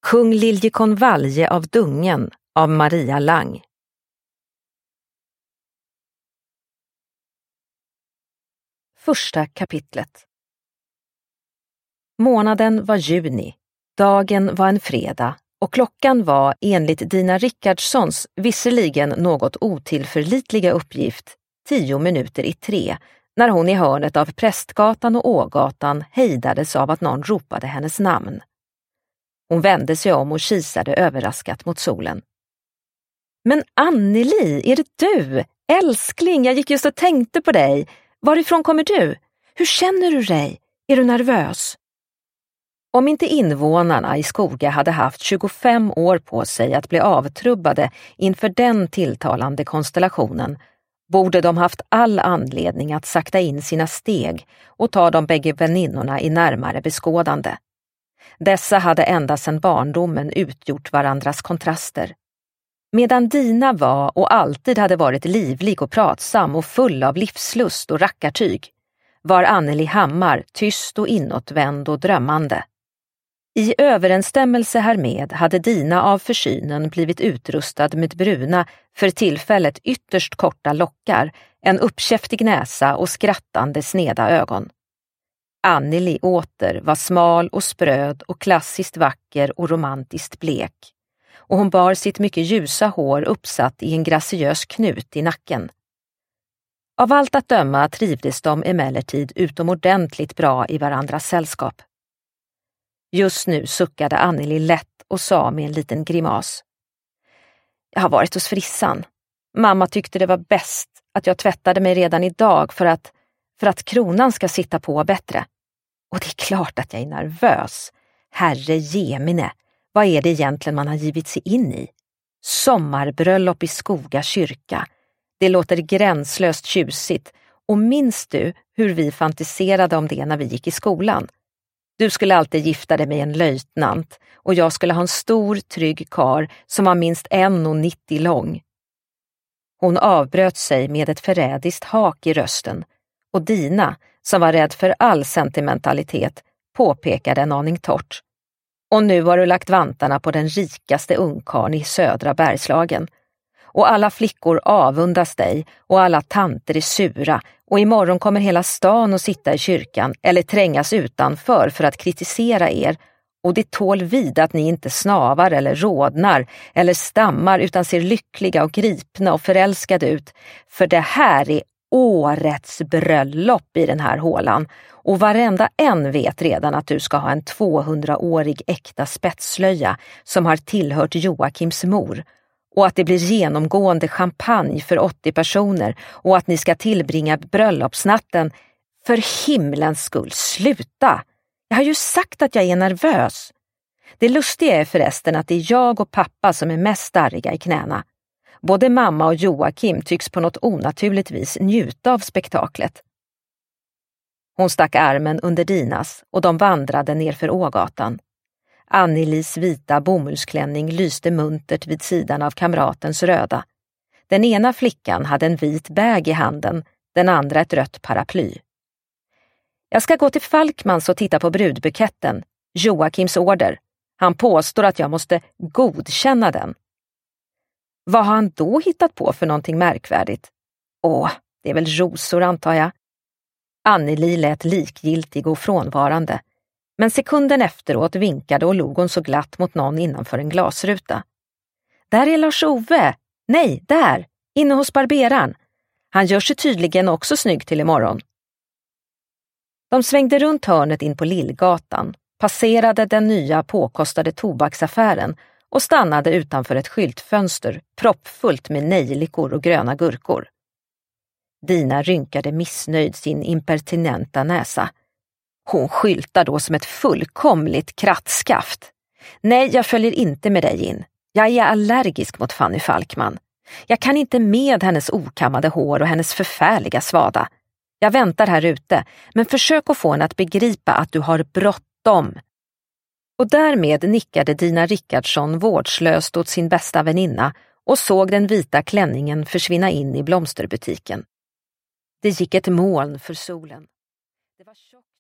Kung Liljekonvalje av Dungen av Maria Lang. Första kapitlet. Månaden var juni, dagen var en fredag och klockan var enligt Dina Rickardssons visserligen något otillförlitliga uppgift 2:50 när hon i hörnet av Prästgatan och Ågatan hejdades av att någon ropade hennes namn. Hon vände sig om och kisade överraskat mot solen. Men Anneli, är det du? Älskling, jag gick just och tänkte på dig. Varifrån kommer du? Hur känner du dig? Är du nervös? Om inte invånarna i Skoga hade haft 25 år på sig att bli avtrubbade inför den tilltalande konstellationen, borde de haft all anledning att sakta in sina steg och ta de bägge väninnorna i närmare beskådande. Dessa hade ända sedan barndomen utgjort varandras kontraster. Medan Dina var och alltid hade varit livlig och pratsam och full av livslust och rackartyg, var Anneli Hammar tyst och inåtvänd och drömmande. I överensstämmelse härmed hade Dina av försynen blivit utrustad med bruna, för tillfället ytterst korta lockar, en uppkäftig näsa och skrattande sneda ögon. Anneli åter var smal och spröd och klassiskt vacker och romantiskt blek, och hon bar sitt mycket ljusa hår uppsatt i en graciös knut i nacken. Av allt att döma trivdes de emellertid utomordentligt bra i varandras sällskap. Just nu suckade Anneli lätt och sa med en liten grimas: Jag har varit hos frissan. Mamma tyckte det var bäst att jag tvättade mig redan idag för att kronan ska sitta på bättre. Och det är klart att jag är nervös. Herre Gemine, vad är det egentligen man har givit sig in i? Sommarbröllop i Skoga kyrka. Det låter gränslöst tjusigt. Och minns du hur vi fantiserade om det när vi gick i skolan? Du skulle alltid gifta dig med en löjtnant och jag skulle ha en stor trygg karl som var minst 1,90 lång. Hon avbröt sig med ett förrädiskt hak i rösten och Dina, som var rädd för all sentimentalitet, påpekade en aning torrt: Och nu har du lagt vantarna på den rikaste ungkarn i södra Bergslagen. Och alla flickor avundas dig och alla tanter är sura och imorgon kommer hela stan att sitta i kyrkan eller trängas utanför för att kritisera er, och det tål vid att ni inte snavar eller rodnar eller stammar utan ser lyckliga och gripna och förälskade ut, för det här är årets bröllop i den här hålan och varenda en vet redan att du ska ha en 200-årig äkta spetslöja som har tillhört Joakims mor, och att det blir genomgående champagne för 80 personer och att ni ska tillbringa bröllopsnatten. För himlens skull, sluta! Jag har ju sagt att jag är nervös. Det lustiga är förresten att det är jag och pappa som är mest starriga i knäna. Både mamma och Joakim tycks på något onaturligt vis njuta av spektaklet. Hon stack armen under Dinas och de vandrade nerför Ågatan. Annelis vita bomullsklänning lyste muntert vid sidan av kamratens röda. Den ena flickan hade en vit bag i handen, den andra ett rött paraply. Jag ska gå till Falkmans och titta på brudbuketten, Joakims order. Han påstår att jag måste godkänna den. Vad har han då hittat på för någonting märkvärdigt? Det är väl rosor, antar jag. Anneli lät likgiltig och frånvarande. Men sekunden efteråt vinkade och log hon så glatt mot någon innanför en glasruta. Där är Lars-Ove! Nej, där! Inne hos barberaren. Han gör sig tydligen också snygg till imorgon. De svängde runt hörnet in på Lillgatan, passerade den nya påkostade tobaksaffären och stannade utanför ett skyltfönster proppfullt med nejlikor och gröna gurkor. Dina rynkade missnöjd sin impertinenta näsa. Hon skyltar då som ett fullkomligt krattskaft. Nej, jag följer inte med dig in. Jag är allergisk mot Fanny Falkman. Jag kan inte med hennes okammade hår och hennes förfärliga svada. Jag väntar här ute, men försök att få henne att begripa att du har bråttom. Och därmed nickade Dina Rickardsson vårdslöst åt sin bästa väninna och såg den vita klänningen försvinna in i blomsterbutiken. Det gick ett moln för solen. Det var tjockt.